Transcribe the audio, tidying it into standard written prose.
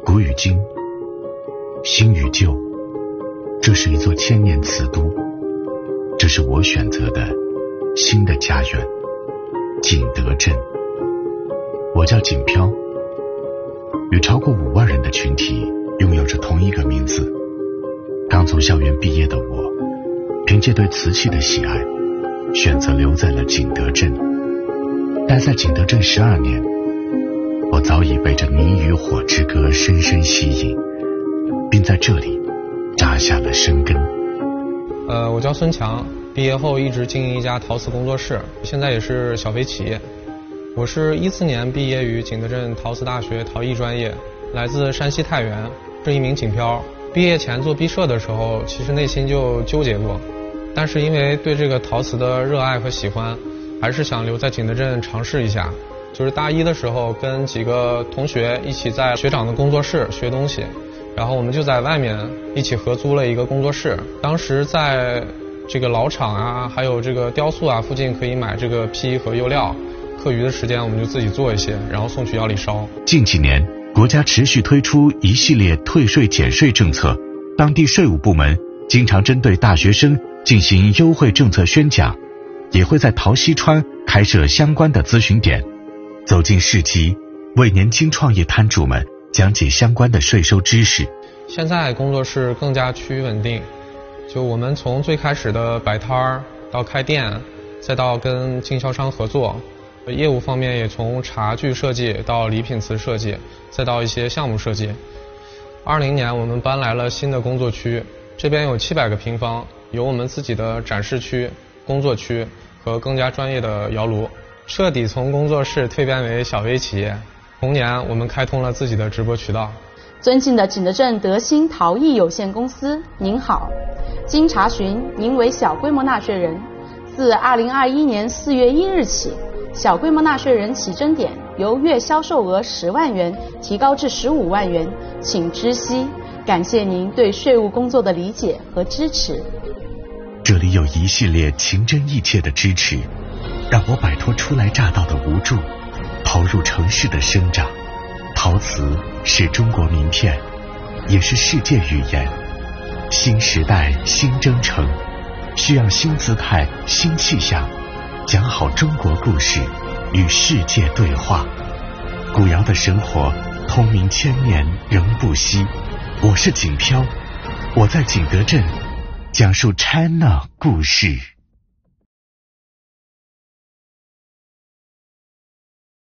古与今，新与旧，这是一座千年瓷都，这是我选择的新的家园——景德镇。我叫景飘，与超过5万人的群体拥有着同一个名字。刚从校园毕业的我，凭借对瓷器的喜爱，选择留在了景德镇。待在景德镇12年，我早已被这泥与火之歌深深吸引，并在这里扎下了生根。 我叫孙强，毕业后一直经营一家陶瓷工作室，现在也是小微企业。我是14年毕业于景德镇陶瓷大学陶艺专业，来自山西太原，是一名景漂。毕业前做毕设的时候，其实内心就纠结过，但是因为对这个陶瓷的热爱和喜欢，还是想留在景德镇尝试一下。就是大一的时候跟几个同学一起在学长的工作室学东西，然后我们就在外面一起合租了一个工作室。当时在这个老厂啊，还有这个雕塑啊附近可以买这个坯和釉料，课余的时间我们就自己做一些，然后送去窑里烧。 近几年，国家持续推出一系列退税减税政策，当地税务部门经常针对大学生进行优惠政策宣讲，也会在陶溪川开设相关的咨询点，走进市集，为年轻创业摊主们讲解相关的税收知识。 现在工作室更加趋于稳定，就我们从最开始的摆摊儿到开店，再到跟经销商合作，业务方面也从茶具设计到礼品瓷设计，再到一些项目设计。2020年我们搬来了新的工作区，这边有700个平方，有我们自己的展示区、工作区和更加专业的窑炉，彻底从工作室蜕变为小微企业。同年我们开通了自己的直播渠道。 尊敬的景德镇德兴陶艺有限公司，您好，经查询，您为小规模纳税人。自2021年4月1日起，小规模纳税人起征点由月销售额10万元提高至15万元，请知悉。感谢您对税务工作的理解和支持。 这里有一系列情真意切的支持，让我摆脱初来乍到的无助，投入城市的生长。陶瓷是中国名片，也是世界语言。新时代新征程，需要新姿态新气象，讲好中国故事，与世界对话。古窑的生活通明千年仍不息。我是景飘，我在景德镇讲述 China 故事。